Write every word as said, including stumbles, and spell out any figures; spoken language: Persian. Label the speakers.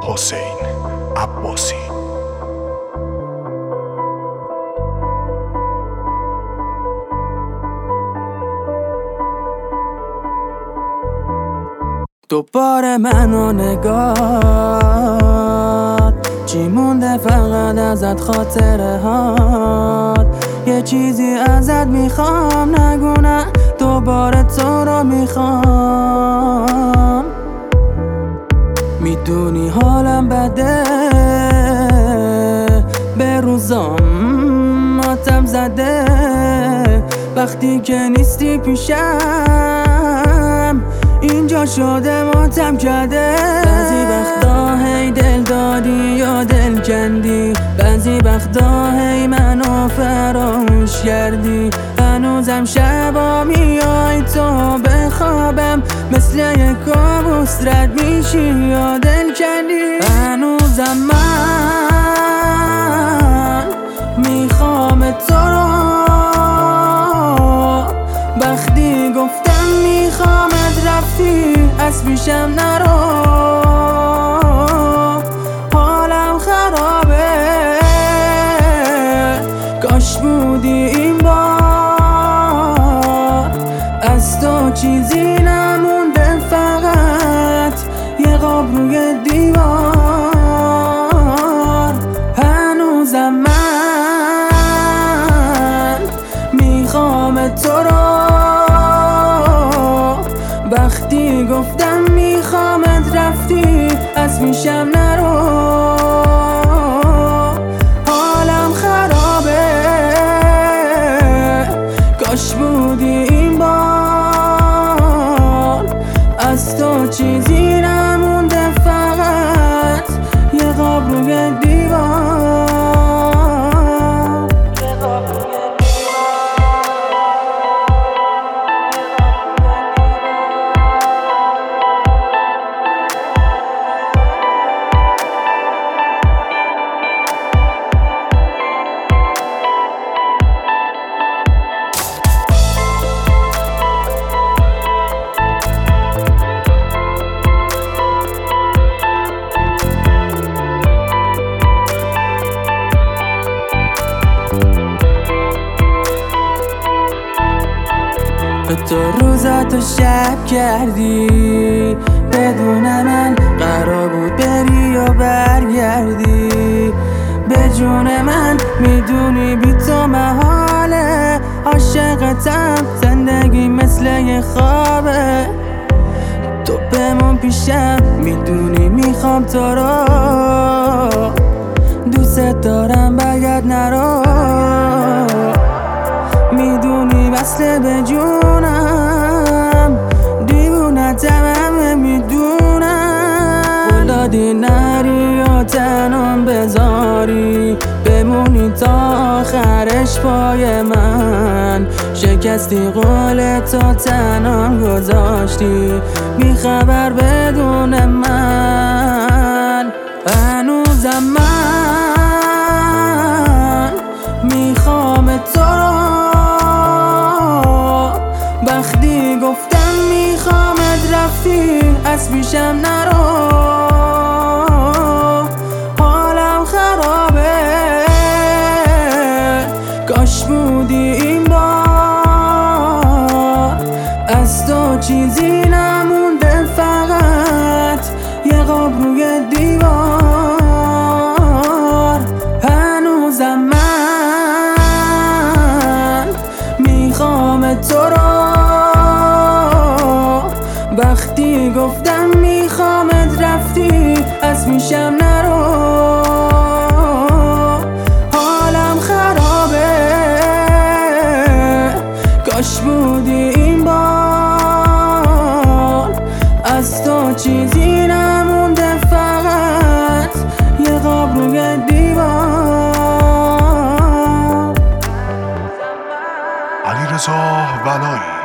Speaker 1: حسین عباسی.
Speaker 2: دوباره منو نگاه، چی مونده فقط ازت خاطره هات. یه چیزی ازت میخوام، نگو نه، دوباره تو رو میخوام. میدونی حالم بده، به روزام ماتم زده، وقتی که نیستی پیشم اینجا شده ماتم کرده. بعضی وقتا هی دل دادی یا دل کندی، بعضی وقتا هی منو فراموش کردی. هنوزم شبا میای تو بخوابم، مثل یک کابوس رد میشی یا دل کندی. هنوزم من میخوام تو رو، وقتی گفتم میخوامت رفتی از پیشم نرو. حالم خرابه، کاش بودی این بار. از تو چیزی نمونده، فقط یه قاب روی دیوار. هنوزم من میخوام تو رو، وقتی گفتم میخوامت رفتی از پیشم نرو. حالم خرابه، کاش بودی این بار. از تو چیزی نمونده، فقط یه قاب روی دیوار. تو روزاتو شب کردی، بدون من قرار بود بری و برگردی. به جون من میدونی بی تو محاله، عاشقتم، زندگی مثل یه خوابه. تو بمون پیشم، میدونی میخوام تو رو، دوست دارم باید نرو. میدونی وصله به جونم، دیوونتم همه میدونم. بلادی نری و تنم بذاری، بمونی تا آخرش پای من. شکستی قول تو تنم گذاشتی، بیخبر بدون من. هنوزم من میخوام تو رو، وقتی گفتم میخوامت رفتی از پیشم نرو. حالم خرابه، کاش بودی این بار. از تو چیزی نمونده، فقط یه قاب روی دیوار. هنوزم من میخوام تو رو، وقتی گفتم میخوامت رفتی از پیشم نرو. حالم خرابه، کاش بودی این بار. از تو چیزی نمونده، فقط یه قاب روی دیوار.
Speaker 1: علیرضا ولایی.